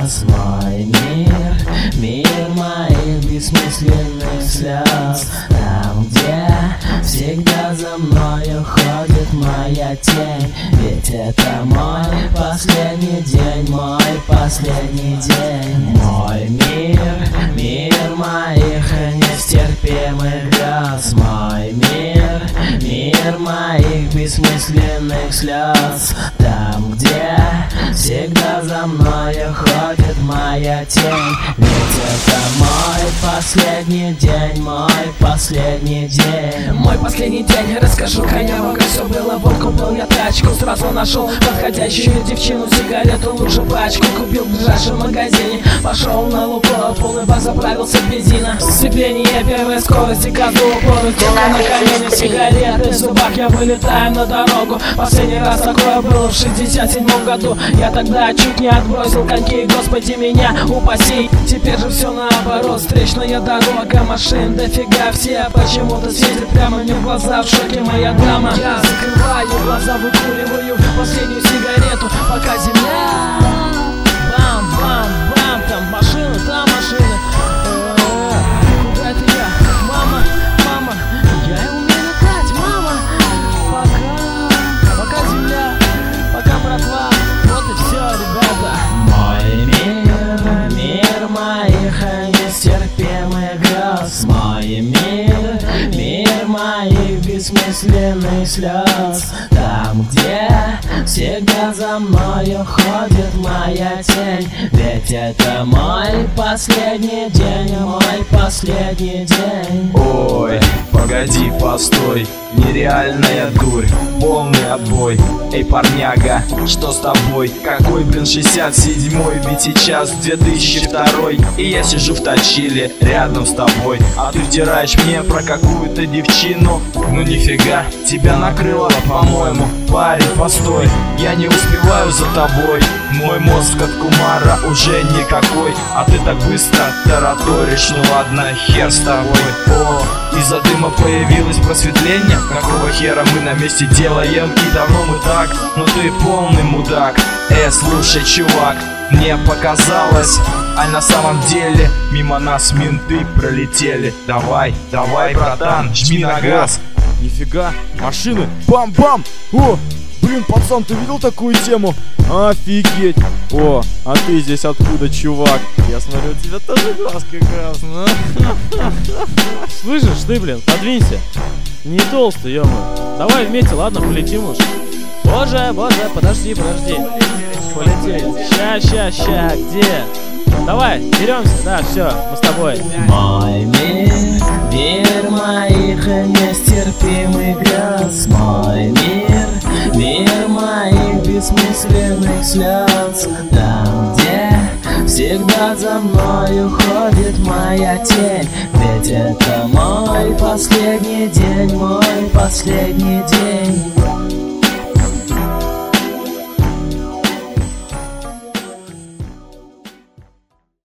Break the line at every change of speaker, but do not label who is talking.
грез. Мой мир, мир моих бессмысленных слез. Там, где всегда за мною ходит моя тень. Ведь это мой последний день, мой последний день. Мой мир, мир моих нестерпимых грез. Мой мир, мир моих бессмысленных слез. Там, где всегда за мною ходит моя тень. Ведь это мой последний день, мой последний день.
Мой последний день, расскажу-ка я вам, как все было. Вот купил я тачку, сразу нашел подходящую девчину, сигарету, лучше пачку. Купил в ближайшем магазине, пошел на Лукойл, полный бак заправился бензина. Сцепление первой скорости, газу упору, только на коленях, сигареты в зубах. Я вылетаю на дорогу, последний раз такое было в 67-м году. Я тогда чуть не отбросил коньки, господи меня упаси. Теперь же все наоборот, встречная дорога, машин дофига. Все почему-то светят прямо мне в глаза, в шоке моя дама. Я закрываю глаза, выкуриваю последнюю сигарету, пока земля. Бам-бам-бам, там машины, там машины. Куда это я? Мама, мама, я умею летать, мама. Пока земля, пока братва. Вот и все, ребята.
Мой мир, мир моих нестерпимых грез. Мой мир, мир моих бессмысленных слез. Там, где всегда за мною ходит моя тень. Ведь это мой последний день, мой последний день.
Ой, погоди, постой, нереальная дурь, полный отбой. Эй, парняга, что с тобой? Какой, блин, 67-й, ведь сейчас 2002. И я сижу в точиле рядом с тобой, а ты втираешь мне про какую-то девчину. Ну нифига, тебя накрыло, по-моему. Парень, постой, я не успеваю за тобой. Мой мозг от Кумара уже никакой, а ты так быстро тараторишь. Ну ладно, хер с тобой. О, из-за дыма появилось просветление. Какого хера мы на месте делаем? И давно мы так, ну ты полный мудак. Слушай, чувак, мне показалось, а на самом деле мимо нас менты пролетели. Давай, давай, братан, жми на газ.
Нифига, машины, бам-бам. О, блин, пацан, ты видел такую тему? Офигеть. О, а ты здесь откуда, чувак? Я смотрю, у тебя тоже глаз как раз, ну.
Слышишь, ты, блин, подвинься. Не толстый, ё-моё. Давай вместе, ладно, полетим уж. Боже, подожди. Полетели. Ща, где? Давай, беремся, да, все, мы с тобой.
Мой мир, мир моих нестерпимых грез. Мой мир, мир моих бессмысленных слез. Там, где всегда за мною ходит моя тень. Ведь это мой последний день, мой последний день.